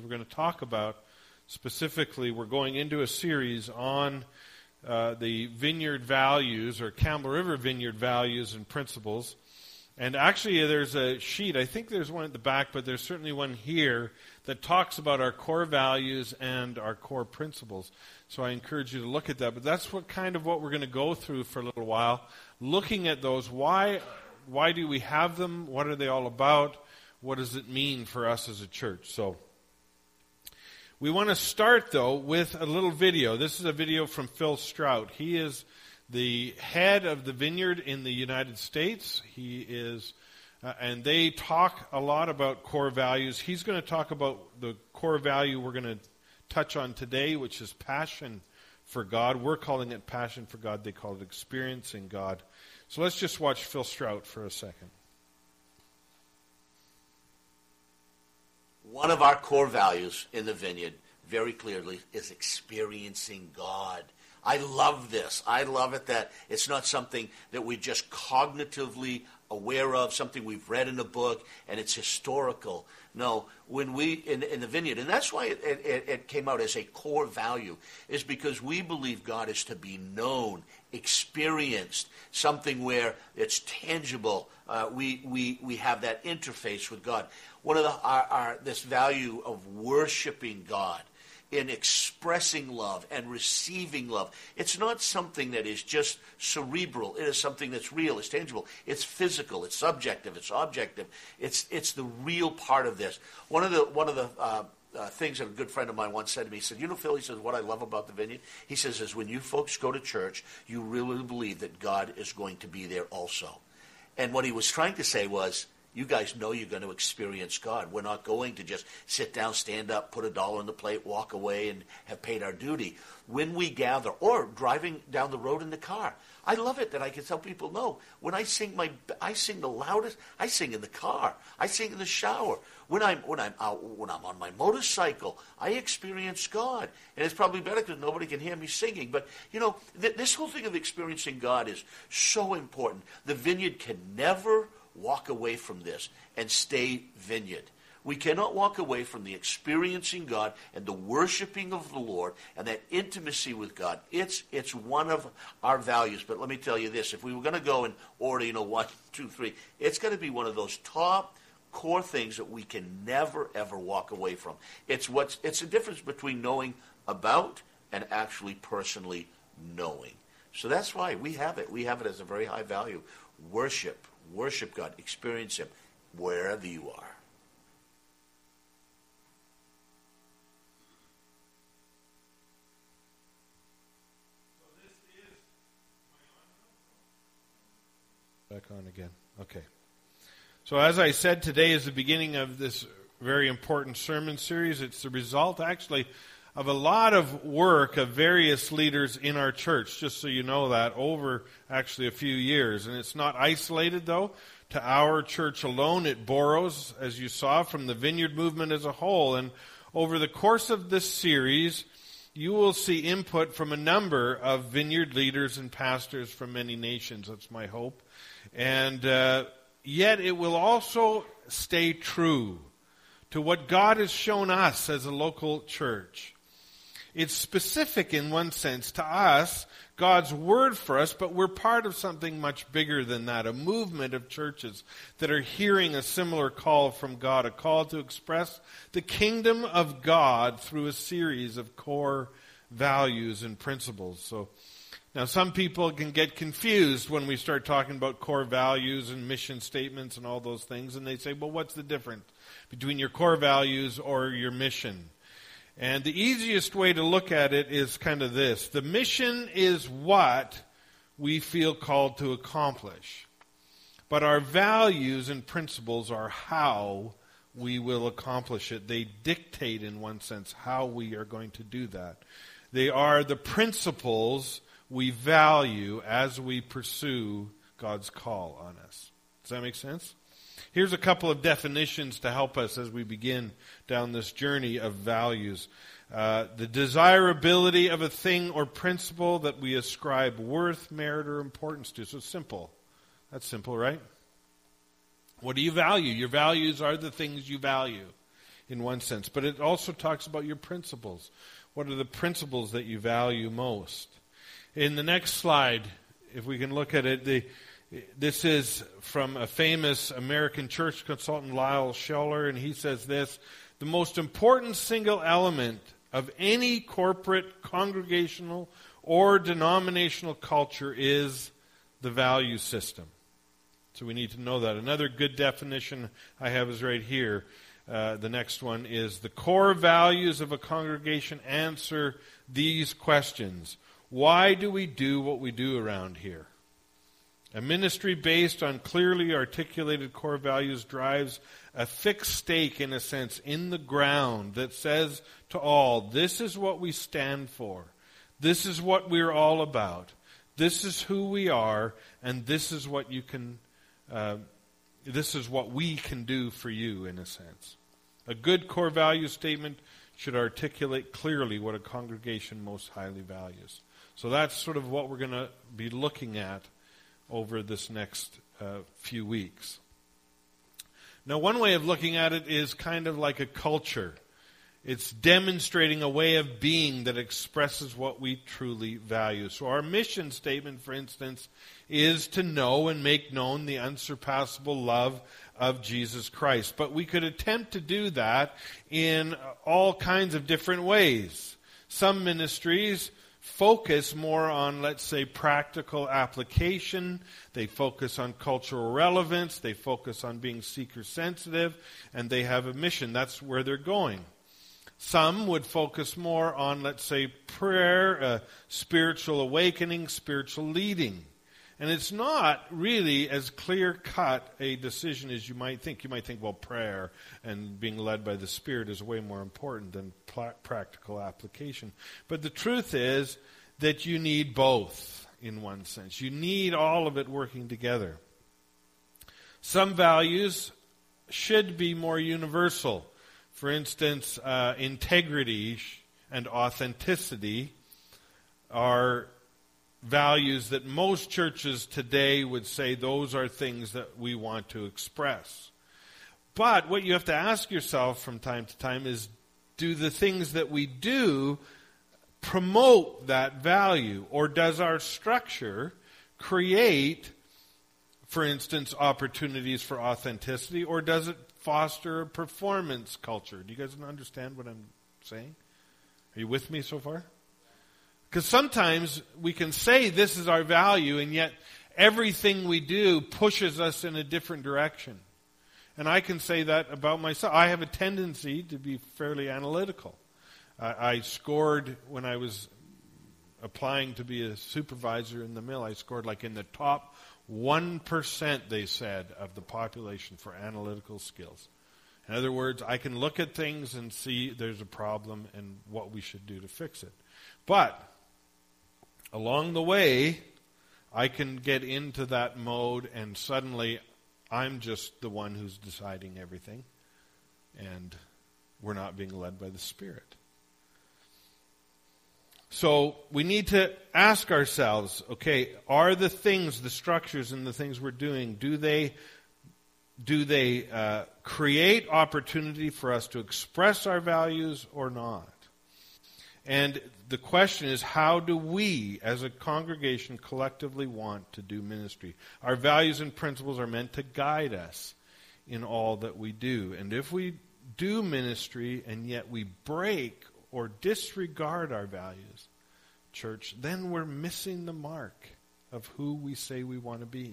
we're going to talk about specifically, we're going into a series on the vineyard values, or Campbell River vineyard values and principles. And actually, there's a sheet, I think there's one at the back, but there's certainly one here that talks about our core values and our core principles. So I encourage you to look at that. But that's what we're going to go through for a little while, looking at those. Why do we have them? What are they all about? What does it mean for us as a church? So we want to start, though, with a little video. This is a video from Phil Strout. He is the head of the vineyard in the United States. He is, and they talk a lot about core values. He's going to talk about the core value we're going to touch on today, which is passion for God. We're calling it passion for God. They call it experiencing God. So let's just watch Phil Strout for a second. One of our core values in the vineyard, very clearly, is experiencing God. I love this. I love it that it's not something that we're just cognitively aware of, something we've read in a book, and it's historical. No, when we, in the vineyard, and that's why it came out as a core value, is because we believe God is to be known, experienced, something where it's tangible. We have that interface with God. One of this value of worshiping God, in expressing love and receiving love. It's not something that is just cerebral. It is something that's real, it's tangible, it's physical, it's subjective, it's objective. It's the real part of this. One of the things that a good friend of mine once said to me, he said, Phil, he says, what I love about the vineyard, he says, is when you folks go to church, you really believe that God is going to be there also. And what he was trying to say was, you guys know you're going to experience God. We're not going to just sit down, stand up, put $1 on the plate, walk away, and have paid our duty. When we gather, or driving down the road in the car, I love it that I can tell people, no, when I sing the loudest, I sing in the car, I sing in the shower. When I'm on my motorcycle, I experience God. And it's probably better because nobody can hear me singing. But, this whole thing of experiencing God is so important. The vineyard can never walk away from this and stay vineyard. We cannot walk away from the experiencing God and the worshiping of the Lord and that intimacy with God. It's one of our values. But let me tell you this, if we were going to go in order, 1, 2, 3, it's going to be one of those top core things that we can never, ever walk away from. It's the difference between knowing about and actually personally knowing. So that's why we have it. We have it as a very high value. Worship God, experience Him wherever you are. So this is back on again. Okay. So as I said, today is the beginning of this very important sermon series. It's the result, actually, of a lot of work of various leaders in our church, just so you know that, over actually a few years. And it's not isolated, though, to our church alone. It borrows, as you saw, from the Vineyard movement as a whole. And over the course of this series, you will see input from a number of Vineyard leaders and pastors from many nations. That's my hope. And yet it will also stay true to what God has shown us as a local church. It's specific in one sense to us, God's word for us, but we're part of something much bigger than that, a movement of churches that are hearing a similar call from God, a call to express the kingdom of God through a series of core values and principles. So now some people can get confused when we start talking about core values and mission statements and all those things, and they say, well, what's the difference between your core values or your mission? And the easiest way to look at it is kind of this. The mission is what we feel called to accomplish. But our values and principles are how we will accomplish it. They dictate, in one sense, how we are going to do that. They are the principles we value as we pursue God's call on us. Does that make sense? Here's a couple of definitions to help us as we begin down this journey of values. The desirability of a thing or principle that we ascribe worth, merit, or importance to. So simple. That's simple, right? What do you value? Your values are the things you value. in one sense. But it also talks about your principles. What are the principles that you value most? In the next slide, if we can look at it, this is from a famous American church consultant, Lyle Scheller, and he says this: the most important single element of any corporate, congregational, or denominational culture is the value system. So we need to know that. Another good definition I have is right here. The next one is: the core values of a congregation answer these questions. Why do we do what we do around here? A ministry based on clearly articulated core values drives a fixed stake, in a sense, in the ground that says to all, this is what we stand for. This is what we're all about. This is who we are, and this is what you can. This is what we can do for you, in a sense. A good core value statement should articulate clearly what a congregation most highly values. So that's sort of what we're going to be looking at over this next few weeks. Now, one way of looking at it is kind of like a culture. It's demonstrating a way of being that expresses what we truly value. So our mission statement, for instance, is to know and make known the unsurpassable love of Jesus Christ. But we could attempt to do that in all kinds of different ways. Some ministries focus more on, let's say, practical application. They focus on cultural relevance. They focus on being seeker-sensitive, and they have a mission. That's where they're going. Some would focus more on, let's say, prayer, spiritual awakening, spiritual leading. And it's not really as clear-cut a decision as you might think. You might think, well, prayer and being led by the Spirit is way more important than practical application. But the truth is that you need both, in one sense. You need all of it working together. Some values should be more universal. For instance, integrity and authenticity are values that most churches today would say those are things that we want to express. But what you have to ask yourself from time to time is, do the things that we do promote that value? Or does our structure create, for instance, opportunities for authenticity? Or does it foster a performance culture? Do you guys understand what I'm saying? Are you with me so far? Because sometimes we can say this is our value, and yet everything we do pushes us in a different direction. And I can say that about myself. I have a tendency to be fairly analytical. I scored, when I was applying to be a supervisor in the mill, I scored like in the top 1%, they said, of the population for analytical skills. In other words, I can look at things and see there's a problem and what we should do to fix it. But along the way, I can get into that mode, and suddenly I'm just the one who's deciding everything, and we're not being led by the Spirit. So we need to ask ourselves, okay, are the things, the structures and the things we're doing, do they create opportunity for us to express our values or not? And the question is, how do we, as a congregation, collectively want to do ministry? Our values and principles are meant to guide us in all that we do. And if we do ministry and yet we break or disregard our values, church, then we're missing the mark of who we say we want to be.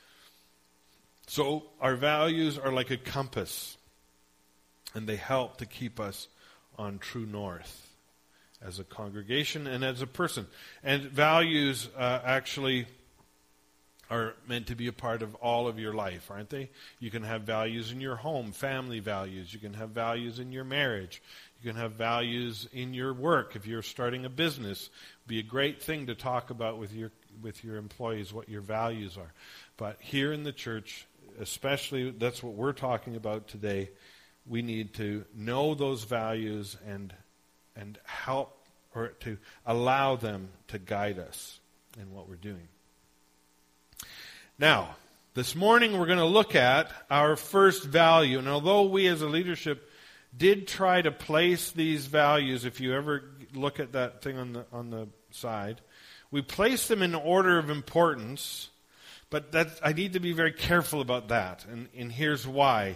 So our values are like a compass, and they help to keep us on true north as a congregation and as a person. And values actually are meant to be a part of all of your life, aren't they? You can have values in your home, family values. You can have values in your marriage. You can have values in your work. If you're starting a business, it'd be a great thing to talk about with your employees what your values are. But here in the church, especially, that's what we're talking about today. We need to know those values and help, or to allow them to guide us in what we're doing. Now, this morning we're going to look at our first value. And although we as a leadership did try to place these values. If you ever look at that thing on the side, we place them in order of importance, but I need to be very careful about that, and here's why.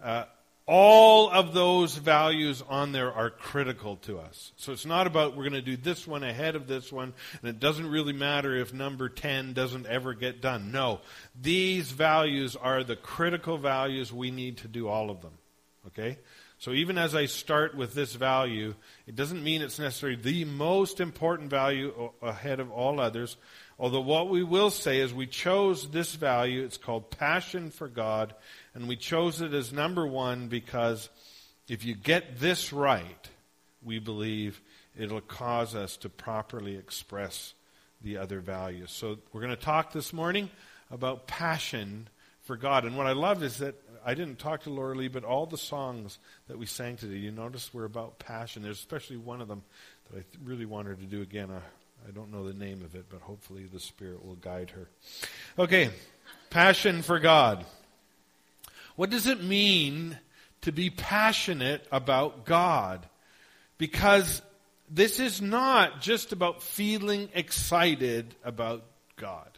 All of those values on there are critical to us. So it's not about we're going to do this one ahead of this one, and it doesn't really matter if number 10 doesn't ever get done. No, these values are the critical values. We need to do all of them. Okay? So even as I start with this value, it doesn't mean it's necessarily the most important value ahead of all others. Although what we will say is we chose this value. It's called passion for God. And we chose it as number one because if you get this right, we believe it'll cause us to properly express the other values. So we're going to talk this morning about passion for God. And what I love is that I didn't talk to Laura Lee, but all the songs that we sang today, you notice were about passion. There's especially one of them that I really want her to do again. I don't know the name of it, but hopefully the Spirit will guide her. Okay, passion for God. What does it mean to be passionate about God? Because this is not just about feeling excited about God.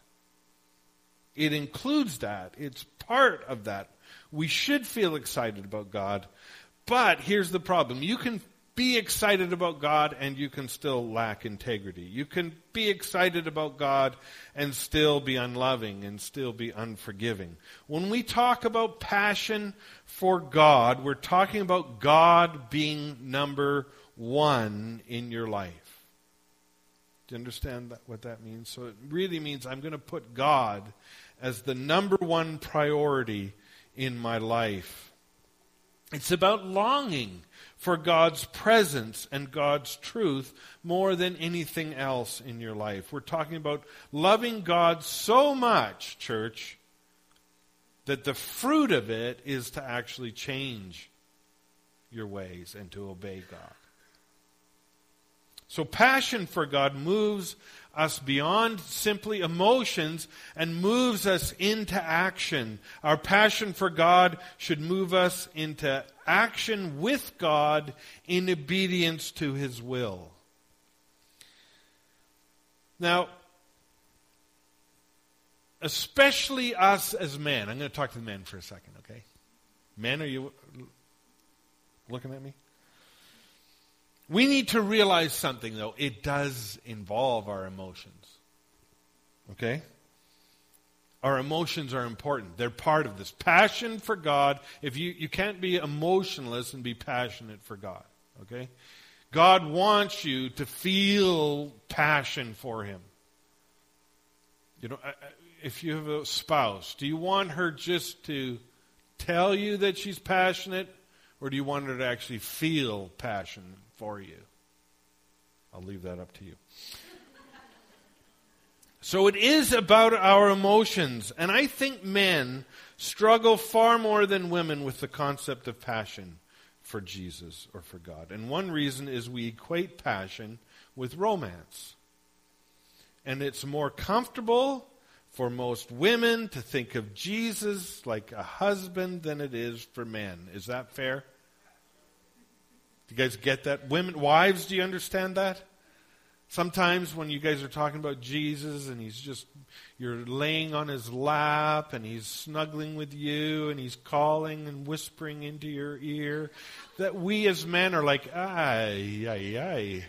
It includes that. It's part of that. We should feel excited about God. But here's the problem. You can be excited about God and you can still lack integrity. You can be excited about God and still be unloving and still be unforgiving. When we talk about passion for God, we're talking about God being number one in your life. Do you understand what that means? So it really means I'm going to put God as the number one priority in my life. It's about longing for God's presence and God's truth more than anything else in your life. We're talking about loving God so much, church, that the fruit of it is to actually change your ways and to obey God. So passion for God moves us beyond simply emotions and moves us into action. Our passion for God should move us into action with God in obedience to His will. Now, especially us as men. I'm going to talk to the men for a second, okay? Men, are you looking at me? We need to realize something, though. It does involve our emotions. Okay? Our emotions are important. They're part of this. Passion for God. If you can't be emotionless and be passionate for God. Okay? God wants you to feel passion for Him. You know, if you have a spouse, do you want her just to tell you that she's passionate, or do you want her to actually feel passion for you? I'll leave that up to you. So it is about our emotions, and I think men struggle far more than women with the concept of passion for Jesus or for God. And one reason is we equate passion with romance. And it's more comfortable for most women to think of Jesus like a husband than it is for men. Is that fair? Do you guys get that? Women, wives, do you understand that? Sometimes when you guys are talking about Jesus and you're laying on His lap and He's snuggling with you and He's calling and whispering into your ear, that we as men are like, ay, ay, ay.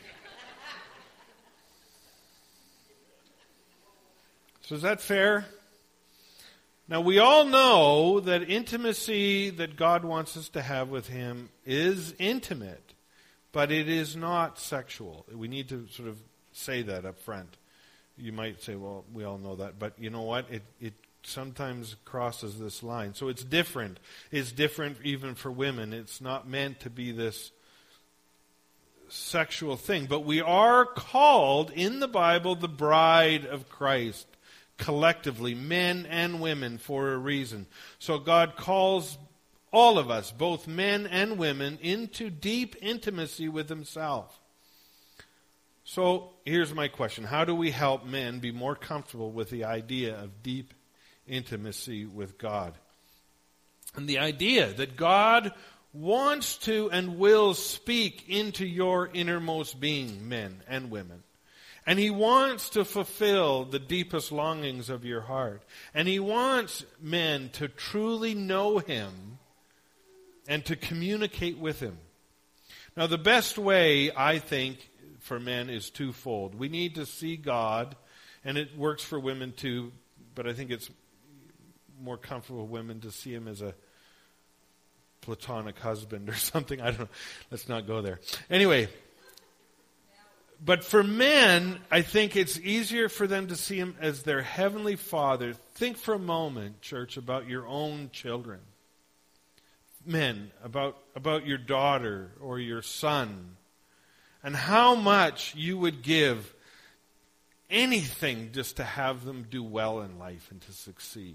So is that fair? Now we all know that intimacy that God wants us to have with Him is intimate, but it is not sexual. We need to sort of say that up front. You might say, well, we all know that, but you know what? It sometimes crosses this line. So it's different. It's different even for women. It's not meant to be this sexual thing, but we are called in the Bible the bride of Christ. Collectively, men and women, for a reason. So God calls all of us, both men and women, into deep intimacy with Himself. So here's my question. How do we help men be more comfortable with the idea of deep intimacy with God? And the idea that God wants to and will speak into your innermost being, men and women. And He wants to fulfill the deepest longings of your heart. And He wants men to truly know Him and to communicate with Him. Now, the best way, I think, for men is twofold. We need to see God, and it works for women too, but I think it's more comfortable for women to see Him as a platonic husband or something. I don't know. Let's not go there. Anyway, but for men, I think it's easier for them to see Him as their heavenly Father. Think for a moment, church, about your own children. Men, about your daughter or your son, and how much you would give anything just to have them do well in life and to succeed.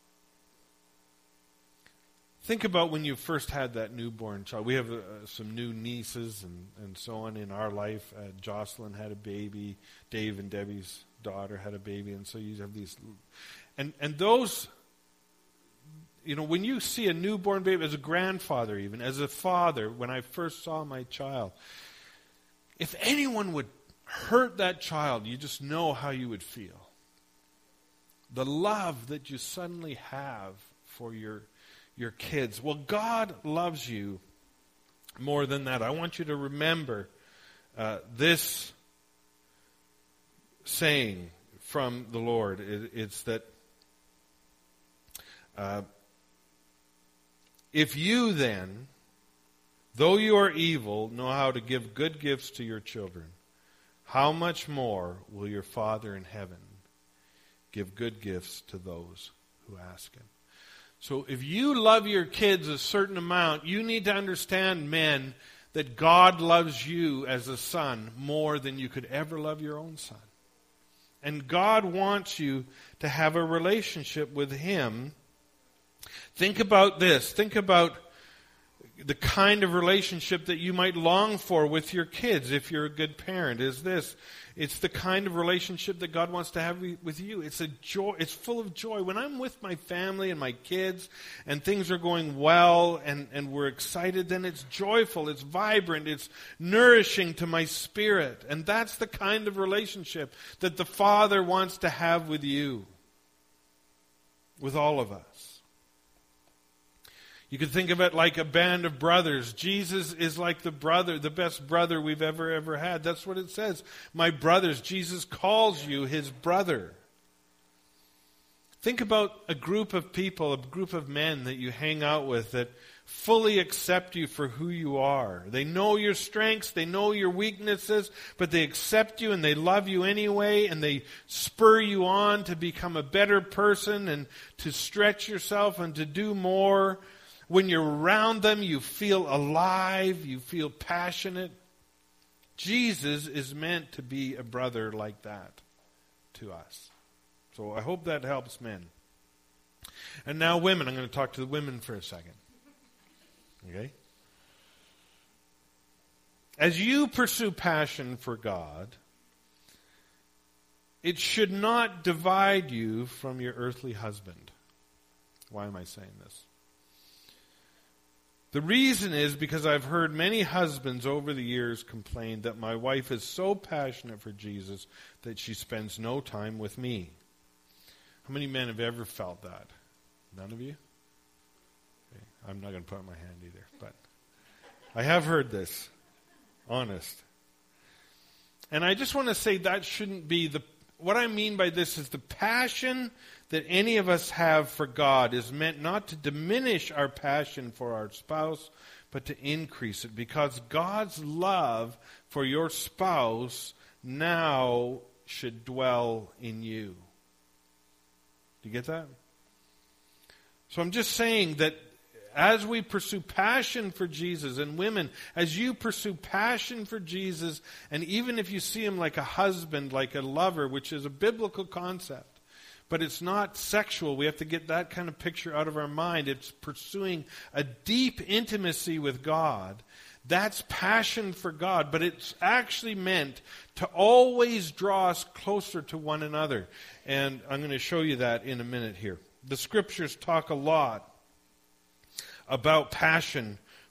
Think about when you first had that newborn child. We have some new nieces and so on in our life. Jocelyn had a baby. Dave and Debbie's daughter had a baby. And so you have these. And those, when you see a newborn baby, as a grandfather even, as a father, when I first saw my child, if anyone would hurt that child, you just know how you would feel. The love that you suddenly have for your kids. Well, God loves you more than that. I want you to remember this saying from the Lord. It's that if you then, though you are evil, know how to give good gifts to your children, how much more will your Father in heaven give good gifts to those who ask Him? So if you love your kids a certain amount, you need to understand, men, that God loves you as a son more than you could ever love your own son. And God wants you to have a relationship with Him. Think about this. Think about the kind of relationship that you might long for with your kids if you're a good parent. Is this? It's the kind of relationship that God wants to have with you. It's a joy. It's full of joy. When I'm with my family and my kids and things are going well and we're excited, then it's joyful, it's vibrant, it's nourishing to my spirit. And that's the kind of relationship that the Father wants to have with you, with all of us. You could think of it like a band of brothers. Jesus is like the best brother we've ever had. That's what it says. My brothers. Jesus calls you His brother. Think about a group of people, a group of men that you hang out with that fully accept you for who you are. They know your strengths, they know your weaknesses, but they accept you and they love you anyway, and they spur you on to become a better person and to stretch yourself and to do more. When you're around them, you feel alive, you feel passionate. Jesus is meant to be a brother like that to us. So I hope that helps men. And now women. I'm going to talk to the women for a second. Okay? As you pursue passion for God, it should not divide you from your earthly husband. Why am I saying this? The reason is because I've heard many husbands over the years complain that my wife is so passionate for Jesus that she spends no time with me. How many men have ever felt that? None of you? Okay. I'm not going to put up my hand either, but I have heard this. Honest. And I just want to say that shouldn't be what I mean by this is the passion that any of us have for God is meant not to diminish our passion for our spouse, but to increase it, because God's love for your spouse now should dwell in you. Do you get that? So I'm just saying that as we pursue passion for Jesus, and women, as you pursue passion for Jesus, and even if you see Him like a husband, like a lover, which is a biblical concept, but it's not sexual. We have to get that kind of picture out of our mind. It's pursuing a deep intimacy with God. That's passion for God, but it's actually meant to always draw us closer to one another. And I'm going to show you that in a minute here. The Scriptures talk a lot about passion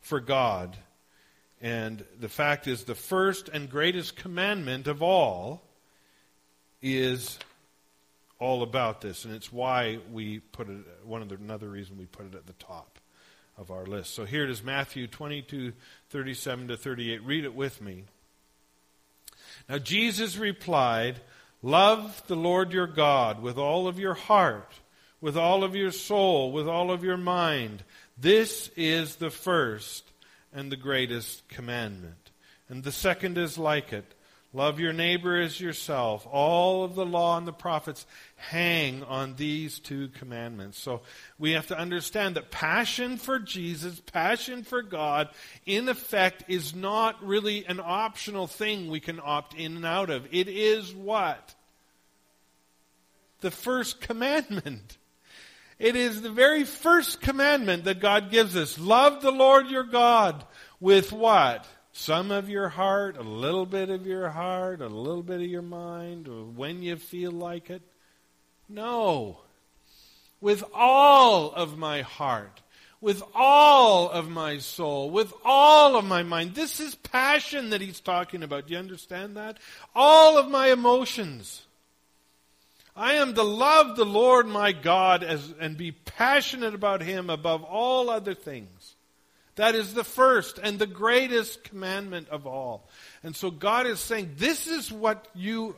for God. And the fact is, the first and greatest commandment of all is all about this. And it's why we put it, another reason we put it at the top of our list. So here it is, Matthew 22:37-38. Read it with me. Now Jesus replied, "Love the Lord your God with all of your heart, with all of your soul, with all of your mind. This is the first and the greatest commandment. And the second is like it. Love your neighbor as yourself. All of the law and the prophets hang on these two commandments." So we have to understand that passion for Jesus, passion for God, in effect, is not really an optional thing we can opt in and out of. It is what? The first commandment. It is the very first commandment that God gives us. Love the Lord your God with what? Some of your heart, a little bit of your heart, a little bit of your mind, or when you feel like it. No. With all of my heart, with all of my soul, with all of my mind. This is passion that he's talking about. Do you understand that? All of my emotions. I am to love the Lord my God and be passionate about him above all other things. That is the first and the greatest commandment of all. And so God is saying, this is what you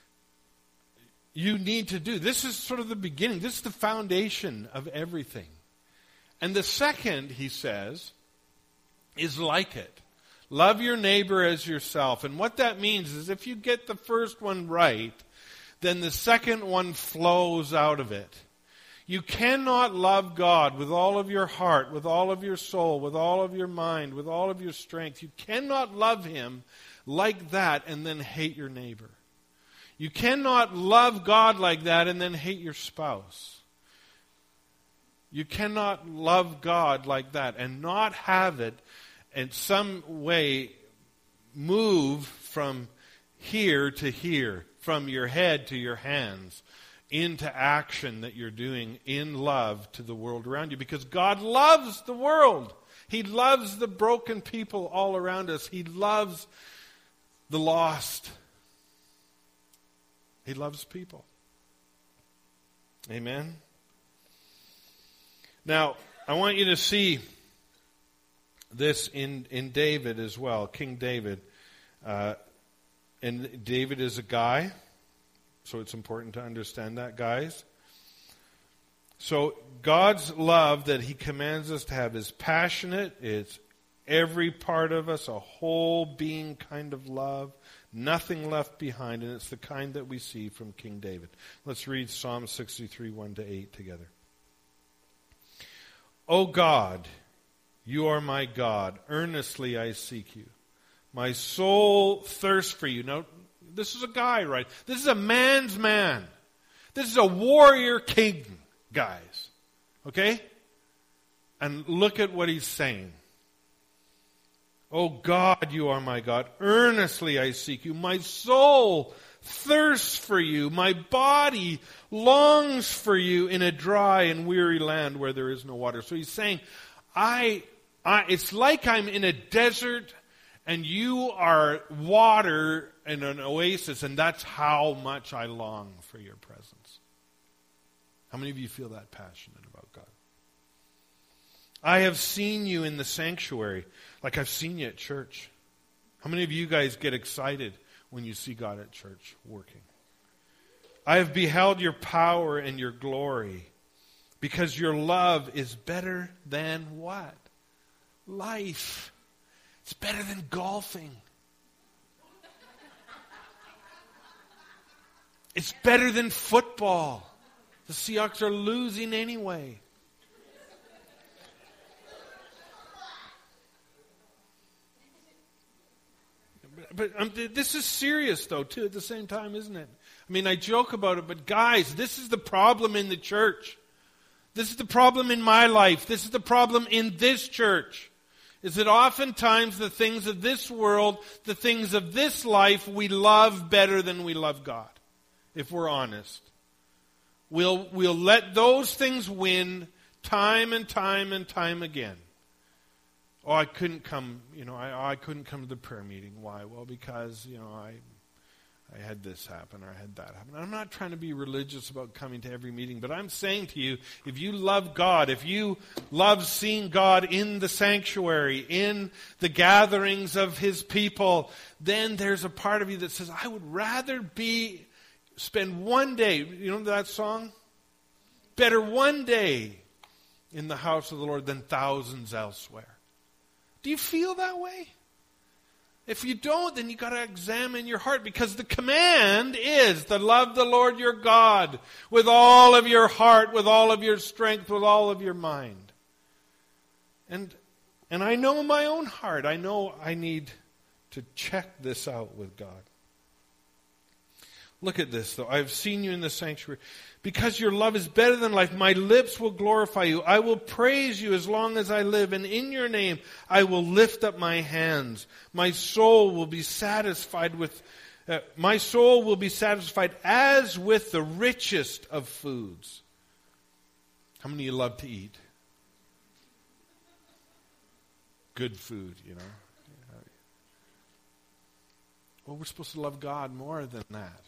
need to do. This is sort of the beginning. This is the foundation of everything. And the second, he says, is like it. Love your neighbor as yourself. And what that means is if you get the first one right, then the second one flows out of it. You cannot love God with all of your heart, with all of your soul, with all of your mind, with all of your strength. You cannot love him like that and then hate your neighbor. You cannot love God like that and then hate your spouse. You cannot love God like that and not have it in some way move from here to here, from your head to your hands, into action that you're doing in love to the world around you. Because God loves the world. He loves the broken people all around us. He loves the lost. He loves people. Amen? Now, I want you to see this in David as well, King David. And David is a guy. So it's important to understand that, guys. So God's love that he commands us to have is passionate. It's every part of us, a whole being kind of love. Nothing left behind. And it's the kind that we see from King David. Let's read Psalm 63, 1-8 together. O God, you are my God. Earnestly I seek you. My soul thirsts for you. Now, this is a guy, right? This is a man's man. This is a warrior king, guys. Okay? And look at what he's saying. Oh God, you are my God. Earnestly I seek you. My soul thirsts for you. My body longs for you in a dry and weary land where there is no water. So he's saying, it's like I'm in a desert and you are water and an oasis, and that's how much I long for your presence. How many of you feel that passionate about God? I have seen you in the sanctuary like I've seen you at church. How many of you guys get excited when you see God at church working? I have beheld your power and your glory because your love is better than what? Life. It's better than golfing. It's better than football. The Seahawks are losing anyway. But this is serious, though, too, at the same time, isn't it? I mean, I joke about it, but guys, this is the problem in the church. This is the problem in my life. This is the problem in this church. Is that oftentimes the things of this world, the things of this life, we love better than we love God. If we're honest. We'll let those things win time and time and time again. Oh, I couldn't come, I couldn't come to the prayer meeting. Why? Well, because, I had this happen or I had that happen. I'm not trying to be religious about coming to every meeting, but I'm saying to you, if you love God, if you love seeing God in the sanctuary, in the gatherings of His people, then there's a part of you that says, I would rather spend one day, you know that song? Better one day in the house of the Lord than thousands elsewhere. Do you feel that way? If you don't, then you got to examine your heart, because the command is to love the Lord your God with all of your heart, with all of your strength, with all of your mind. And I know my own heart. I know I need to check this out with God. Look at this, though. I've seen you in the sanctuary. Because your love is better than life, my lips will glorify you. I will praise you as long as I live, and in your name I will lift up my hands. My soul will be satisfied as with the richest of foods. How many of you love to eat? Good food, Well, we're supposed to love God more than that.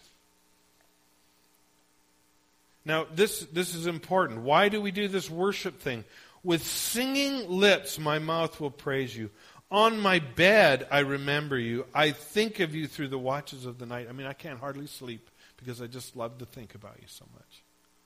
Now, this is important. Why do we do this worship thing? With singing lips, my mouth will praise you. On my bed, I remember you. I think of you through the watches of the night. I can't hardly sleep because I just love to think about you so much.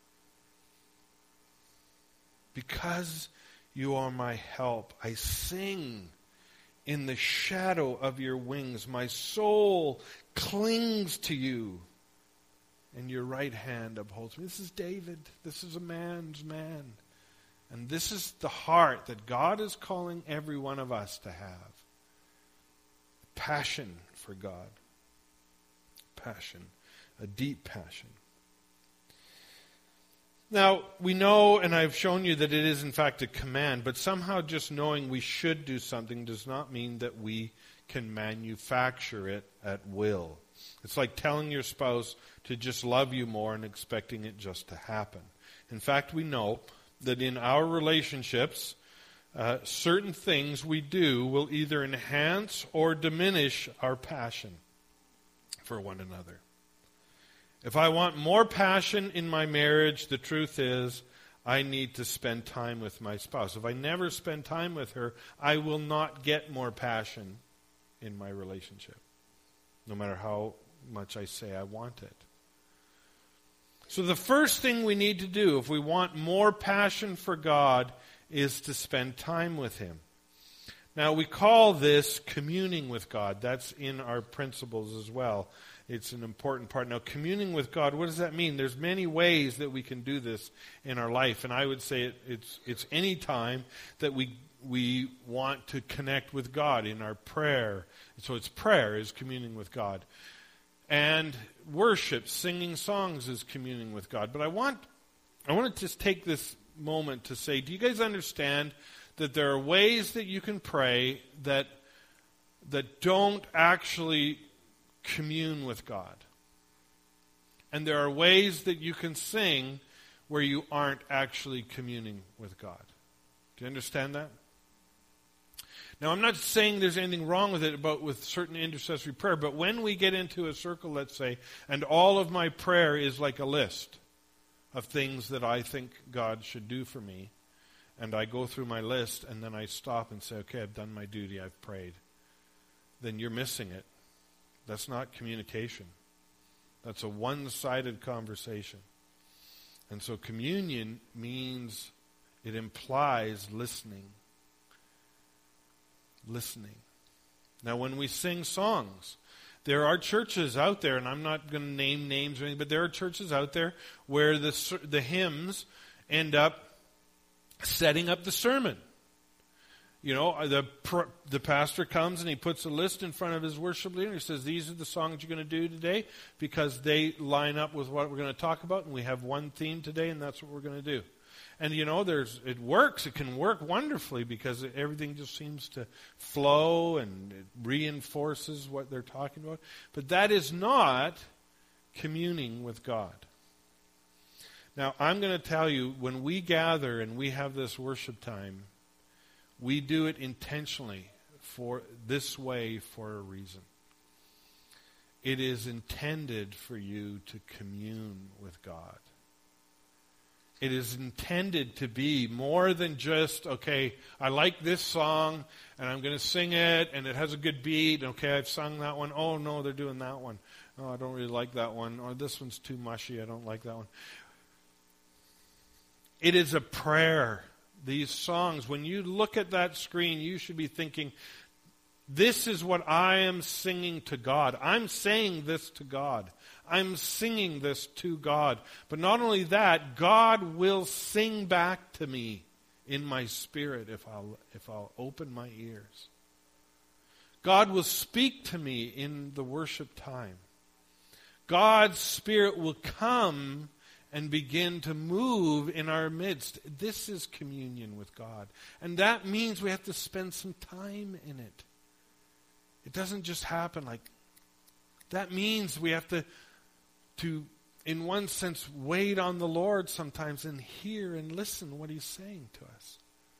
Because you are my help, I sing in the shadow of your wings. My soul clings to you, and your right hand upholds me. This is David. This is a man's man. And this is the heart that God is calling every one of us to have. Passion for God. Passion. A deep passion. Now, we know, and I've shown you that it is in fact a command, but somehow just knowing we should do something does not mean that we can manufacture it at will. It's like telling your spouse to just love you more and expecting it just to happen. In fact, we know that in our relationships, certain things we do will either enhance or diminish our passion for one another. If I want more passion in my marriage, the truth is I need to spend time with my spouse. If I never spend time with her, I will not get more passion in my relationship, no matter how much I say I want it. So the first thing we need to do if we want more passion for God is to spend time with Him. Now, we call this communing with God. That's in our principles as well. It's an important part. Now, communing with God, what does that mean? There's many ways that we can do this in our life, and I would say it's any time that we want to connect with God in our prayer. So it's prayer is communing with God. And worship, singing songs is communing with God. But I want to just take this moment to say, do you guys understand that there are ways that you can pray that don't actually commune with God? And there are ways that you can sing where you aren't actually communing with God. Do you understand that? Now, I'm not saying there's anything wrong with it with certain intercessory prayer, but when we get into a circle, let's say, and all of my prayer is like a list of things that I think God should do for me, and I go through my list, and then I stop and say, okay, I've done my duty, I've prayed, then you're missing it. That's not communication. That's a one-sided conversation. And so communion means, it implies listening. Listening. Now, when we sing songs, there are churches out there, and I'm not going to name names or anything, but there are churches out there where the hymns end up setting up the sermon. The pastor comes and he puts a list in front of his worship leader. He says, these are the songs you're going to do today because they line up with what we're going to talk about, and we have one theme today, and that's what we're going to do. And it works. It can work wonderfully because everything just seems to flow and it reinforces what they're talking about. But that is not communing with God. Now, I'm going to tell you, when we gather and we have this worship time, We do it intentionally for this way for a reason. It is intended for you to commune with God. It is intended to be more than just, okay, I like this song, and I'm going to sing it, and it has a good beat. Okay, I've sung that one. Oh, no, they're doing that one. Oh, I don't really like that one. Or this one's too mushy. I don't like that one. It is a prayer. These songs, when you look at that screen, you should be thinking, this is what I am singing to God. I'm saying this to God. I'm singing this to God. But not only that, God will sing back to me in my spirit if I'll open my ears. God will speak to me in the worship time. God's Spirit will come and begin to move in our midst. This is communion with God. And that means we have to spend some time in it. It doesn't just happen like... That means we have to, in one sense, wait on the Lord sometimes and hear and listen what He's saying to us.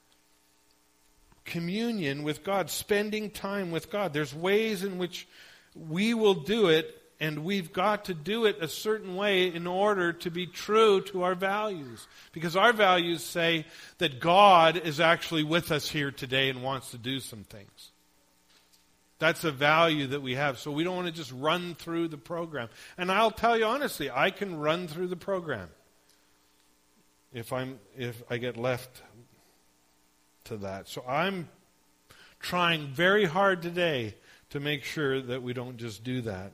Communion with God, spending time with God. There's ways in which we will do it, and we've got to do it a certain way in order to be true to our values. Because our values say that God is actually with us here today and wants to do some things. That's a value that we have. So we don't want to just run through the program. And I'll tell you honestly, I can run through the program if I get left to that. So I'm trying very hard today to make sure that we don't just do that.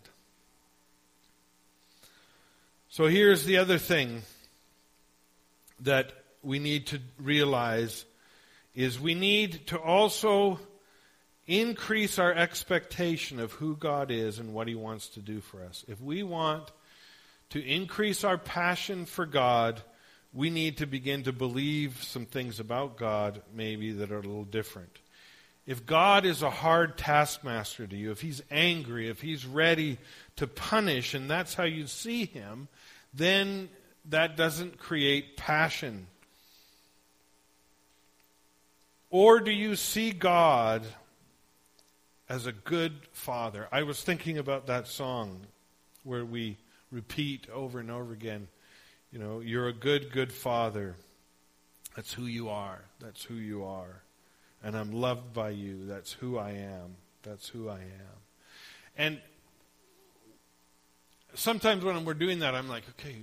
So here's the other thing that we need to realize is we need to also increase our expectation of who God is and what He wants to do for us. If we want to increase our passion for God, we need to begin to believe some things about God maybe that are a little different. If God is a hard taskmaster to you, if He's angry, if He's ready to punish, and that's how you see Him, then that doesn't create passion. Or do you see God as a good Father? I was thinking about that song where we repeat over and over again, you know, you're a good, good Father. That's who you are. That's who you are. And I'm loved by you. That's who I am. That's who I am. And sometimes when we're doing that, I'm like, okay,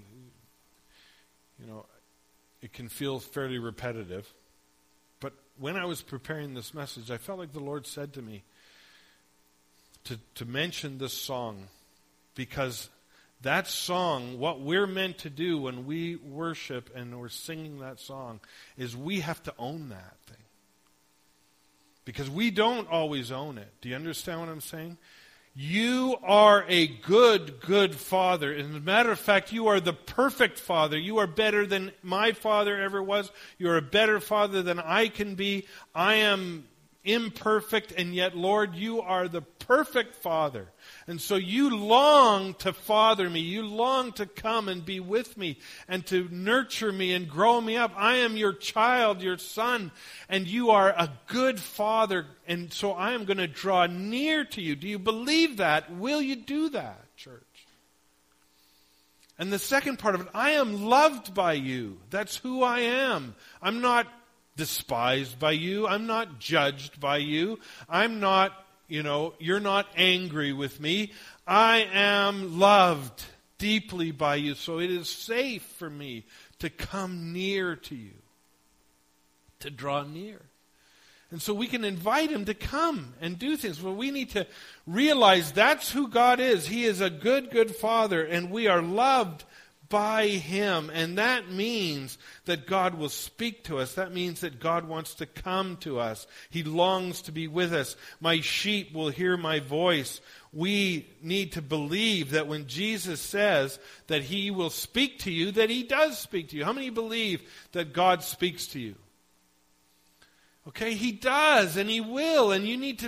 you know, it can feel fairly repetitive. But when I was preparing this message, I felt like the Lord said to me to mention this song, because that song, what we're meant to do when we worship and we're singing that song, is we have to own that thing. Because we don't always own it. Do you understand what I'm saying? You are a good, good Father. As a matter of fact, you are the perfect Father. You are better than my father ever was. You are a better Father than I can be. I am imperfect, and yet, Lord, you are the perfect Father. And so you long to father me. You long to come and be with me and to nurture me and grow me up. I am your child, your son, and you are a good Father. And so I am going to draw near to you. Do you believe that? Will you do that, church? And the second part of it, I am loved by you. That's who I am. I'm not despised by you. I'm not judged by you. I'm not, you're not angry with me. I am loved deeply by you. So it is safe for me to come near to you, to draw near. And so we can invite Him to come and do things. Well, we need to realize that's who God is. He is a good, good Father, and we are loved by Him. And that means that God will speak to us. That means that God wants to come to us. He longs to be with us. My sheep will hear my voice. We need to believe that when Jesus says that He will speak to you, that He does speak to you. How many believe that God speaks to you? Okay, He does, and He will, and we need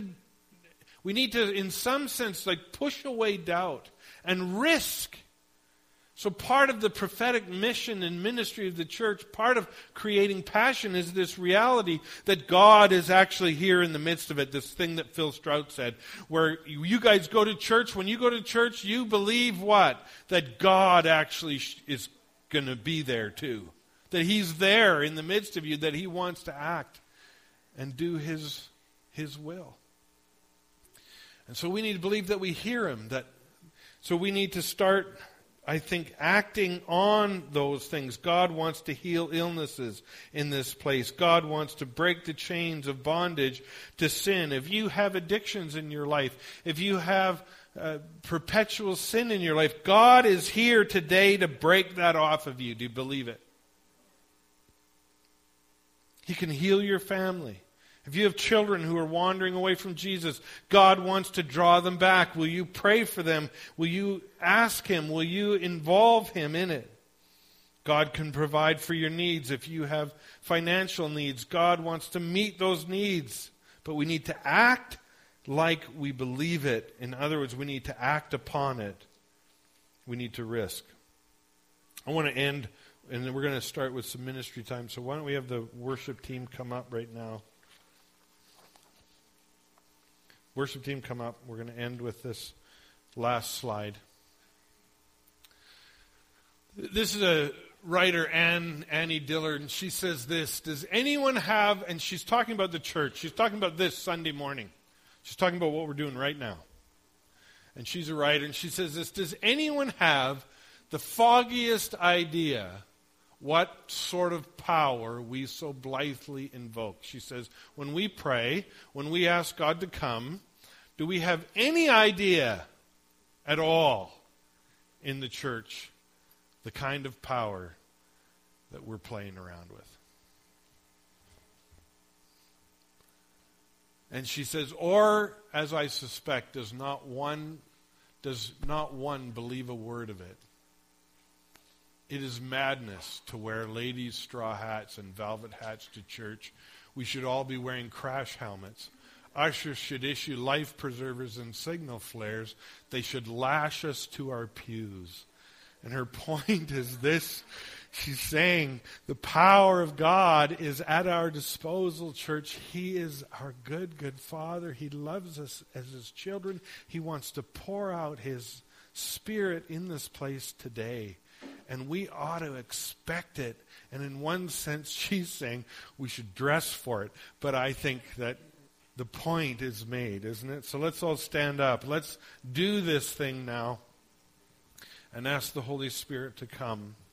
to, in some sense, push away doubt and risk So part of the prophetic mission and ministry of the church, part of creating passion, is this reality that God is actually here in the midst of it. This thing that Phil Strout said, where you guys go to church. When you go to church, you believe what? That God actually is going to be there too. That He's there in the midst of you, that He wants to act and do His will. And so we need to believe that we hear Him. So we need to start, I think, acting on those things. God wants to heal illnesses in this place. God wants to break the chains of bondage to sin. If you have addictions in your life, if you have perpetual sin in your life, God is here today to break that off of you. Do you believe it? He can heal your family. If you have children who are wandering away from Jesus, God wants to draw them back. Will you pray for them? Will you ask Him? Will you involve Him in it? God can provide for your needs. If you have financial needs, God wants to meet those needs. But we need to act like we believe it. In other words, we need to act upon it. We need to risk. I want to end, and then we're going to start with some ministry time. So why don't we have the worship team come up right now? Worship team, come up. We're going to end with this last slide. This is a writer, Annie Dillard, and she says this: does anyone have, and she's talking about the church, she's talking about this Sunday morning. She's talking about what we're doing right now. And she's a writer, and she says this: does anyone have the foggiest idea what sort of power we so blithely invoke? She says, when we pray, when we ask God to come, do we have any idea at all in the church the kind of power that we're playing around with? And she says, or, as I suspect, does not one believe a word of it? It is madness to wear ladies' straw hats and velvet hats to church. We should all be wearing crash helmets. Ushers should issue life preservers and signal flares. They should lash us to our pews. And her point is this. She's saying the power of God is at our disposal, church. He is our good, good Father. He loves us as His children. He wants to pour out His Spirit in this place today. And we ought to expect it. And in one sense, she's saying we should dress for it. But I think that the point is made, isn't it? So let's all stand up. Let's do this thing now and ask the Holy Spirit to come.